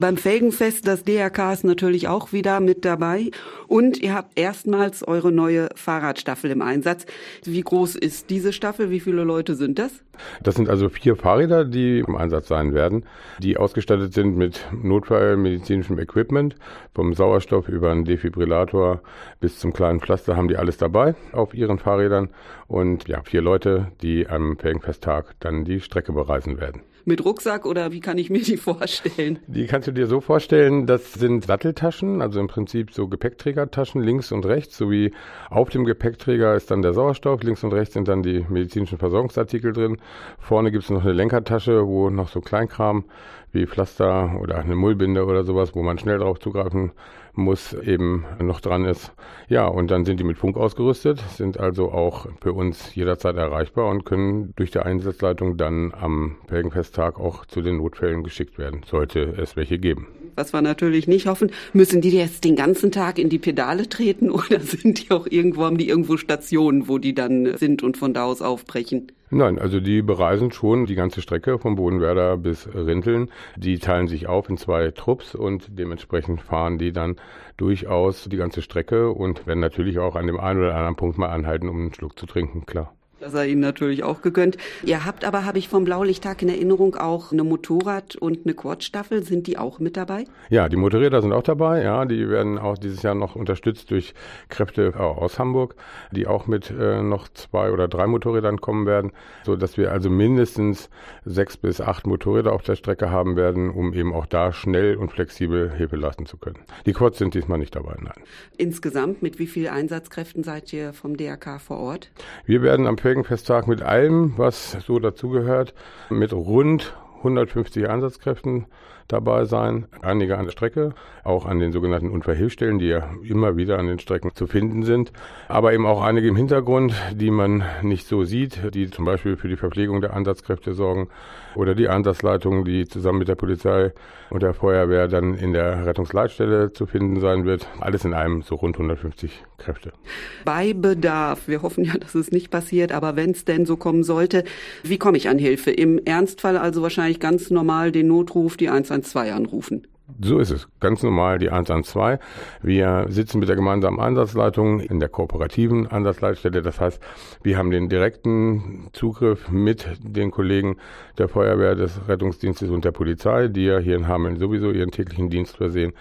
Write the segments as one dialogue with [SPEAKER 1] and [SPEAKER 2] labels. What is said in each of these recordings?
[SPEAKER 1] Beim Felgenfest, das DRK ist natürlich auch wieder mit dabei. Und ihr habt erstmals eure neue Fahrradstaffel im Einsatz. Wie groß ist diese Staffel? Wie viele Leute sind das?
[SPEAKER 2] Das sind also 4 Fahrräder, die im Einsatz sein werden, die ausgestattet sind mit notfallmedizinischem Equipment. Vom Sauerstoff über einen Defibrillator bis zum kleinen Pflaster haben die alles dabei auf ihren Fahrrädern. Und 4 Leute, die am Felgenfesttag dann die Strecke bereisen werden.
[SPEAKER 1] Mit Rucksack oder wie kann ich mir die vorstellen?
[SPEAKER 2] Die kannst du dir so vorstellen, das sind Satteltaschen, also im Prinzip so Gepäckträgertaschen links und rechts, sowie auf dem Gepäckträger ist dann der Sauerstoff, links und rechts sind dann die medizinischen Versorgungsartikel drin. Vorne gibt es noch eine Lenkertasche, wo noch so Kleinkram wie Pflaster oder eine Mullbinde oder sowas, wo man schnell drauf zugreifen muss, eben noch dran ist. Ja, und dann sind die mit Funk ausgerüstet, sind also auch für uns jederzeit erreichbar und können durch die Einsatzleitung dann am Felgenfesttag auch zu den Notfällen geschickt werden, sollte es welche geben.
[SPEAKER 1] Was wir natürlich nicht hoffen, müssen die jetzt den ganzen Tag in die Pedale treten oder sind die auch irgendwo, haben die irgendwo Stationen, wo die dann sind und von da aus aufbrechen?
[SPEAKER 2] Nein, also die bereisen schon die ganze Strecke von Bodenwerder bis Rinteln. Die teilen sich auf in 2 Trupps und dementsprechend fahren die dann durchaus die ganze Strecke und werden natürlich auch an dem einen oder anderen Punkt mal anhalten, um einen Schluck zu trinken, klar.
[SPEAKER 1] Das sei Ihnen natürlich auch gegönnt. Ihr habt aber, habe ich vom Blaulichttag in Erinnerung, auch eine Motorrad- und eine Quad-Staffel. Sind die auch mit dabei?
[SPEAKER 2] Ja, die Motorräder sind auch dabei. Ja, die werden auch dieses Jahr noch unterstützt durch Kräfte aus Hamburg, die auch mit noch 2 oder 3 Motorrädern kommen werden, so dass wir also mindestens 6 bis 8 Motorräder auf der Strecke haben werden, um eben auch da schnell und flexibel Hilfe leisten zu können. Die Quads sind diesmal nicht dabei, nein.
[SPEAKER 1] Insgesamt, mit wie vielen Einsatzkräften seid ihr vom DRK vor Ort?
[SPEAKER 2] Wir werden am Felgenfesttag mit allem, was so dazugehört, mit rund 150 Einsatzkräften dabei sein. Einige an der Strecke, auch an den sogenannten Unfallhilfstellen, die ja immer wieder an den Strecken zu finden sind. Aber eben auch einige im Hintergrund, die man nicht so sieht, die zum Beispiel für die Verpflegung der Einsatzkräfte sorgen. Oder die Einsatzleitung, die zusammen mit der Polizei und der Feuerwehr dann in der Rettungsleitstelle zu finden sein wird. Alles in allem so rund 150 Kräfte.
[SPEAKER 1] Bei Bedarf, wir hoffen ja, dass es nicht passiert, aber wenn es denn so kommen sollte, wie komme ich an Hilfe? Im Ernstfall also wahrscheinlich ganz normal den Notruf, die 112 anrufen.
[SPEAKER 2] So ist es. Ganz normal die 112. Wir sitzen mit der gemeinsamen Einsatzleitung in der kooperativen Einsatzleitstelle. Das heißt, wir haben den direkten Zugriff mit den Kollegen der Feuerwehr, des Rettungsdienstes und der Polizei, die ja hier in Hameln sowieso ihren täglichen Dienst versehen.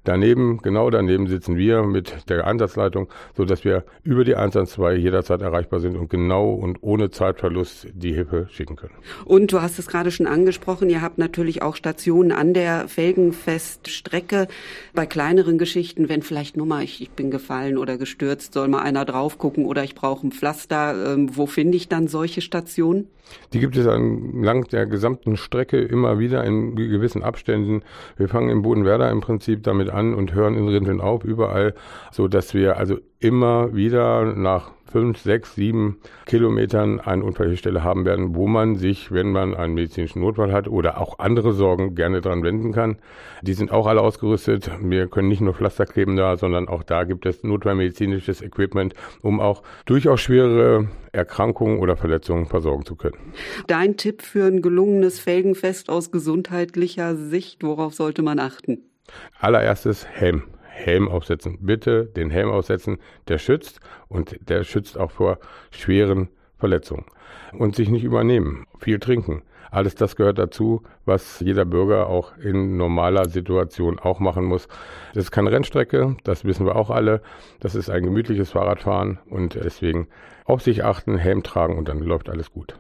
[SPEAKER 2] Genau daneben sitzen wir mit der Einsatzleitung, sodass wir über die 112 jederzeit erreichbar sind und genau und ohne Zeitverlust die Hilfe schicken können.
[SPEAKER 1] Und du hast es gerade schon angesprochen, ihr habt natürlich auch Stationen an der Felgenfeststrecke. Bei kleineren Geschichten, wenn vielleicht nur mal ich bin gefallen oder gestürzt, soll mal einer drauf gucken oder ich brauche ein Pflaster. Wo finde ich dann solche Stationen?
[SPEAKER 2] Die gibt es entlang der gesamten Strecke immer wieder in gewissen Abständen. Wir fangen in Bodenwerder im Prinzip damit an und hören in Rinteln auf, überall, so dass wir also immer wieder nach 5, 6, 7 Kilometern eine Unfallstelle haben werden, wo man sich, wenn man einen medizinischen Notfall hat oder auch andere Sorgen, gerne dran wenden kann. Die sind auch alle ausgerüstet. Wir können nicht nur Pflaster kleben da, sondern auch da gibt es notfallmedizinisches Equipment, um auch durchaus schwere Erkrankungen oder Verletzungen versorgen zu können.
[SPEAKER 1] Dein Tipp für ein gelungenes Felgenfest aus gesundheitlicher Sicht, worauf sollte man achten?
[SPEAKER 2] Allererstes Helm aufsetzen. Bitte den Helm aufsetzen, der schützt und der schützt auch vor schweren Verletzungen. Und sich nicht übernehmen, viel trinken. Alles das gehört dazu, was jeder Bürger auch in normaler Situation auch machen muss. Das ist keine Rennstrecke, das wissen wir auch alle. Das ist ein gemütliches Fahrradfahren und deswegen auf sich achten, Helm tragen und dann läuft alles gut.